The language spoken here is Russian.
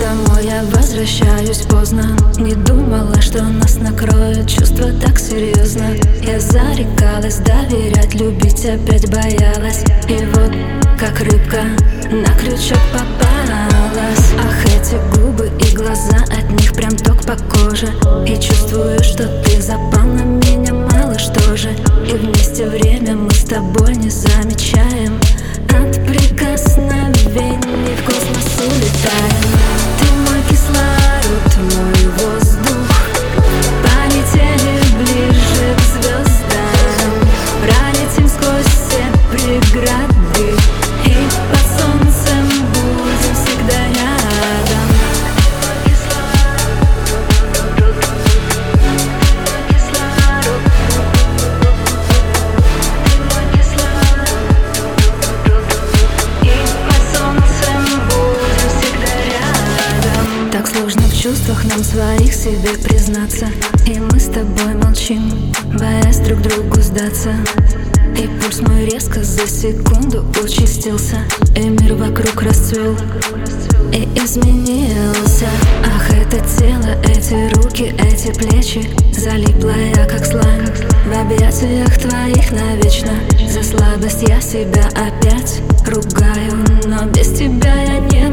Домой я возвращаюсь поздно. Не думала, что нас накроет чувство так серьезно. Я зарекалась доверять, любить опять боялась. И вот, как рыбка, на крючок попалась. Ах, эти губы и глаза, от них прям ток по коже. И чувствую, что ты запал на меня, мало что же. И вместе время мы с тобой не замечаем. От прикосновений в космос улетаем. Ты мой кислород, мой воздух. Полетели ближе к звездам. Пролетим сквозь все преграды. И под солнцем будем всегда рядом. Так сложно в чувствах нам своих себе признаться. И мы с тобой молчим, боясь друг другу сдаться. И пульс мой резко за секунду участился. И мир вокруг расцвел и изменился. Ах, это тело, эти руки, эти плечи. Залипла я как слайм в объятиях твоих навечно. За слабость я себя опять ругаю, но без тебя я не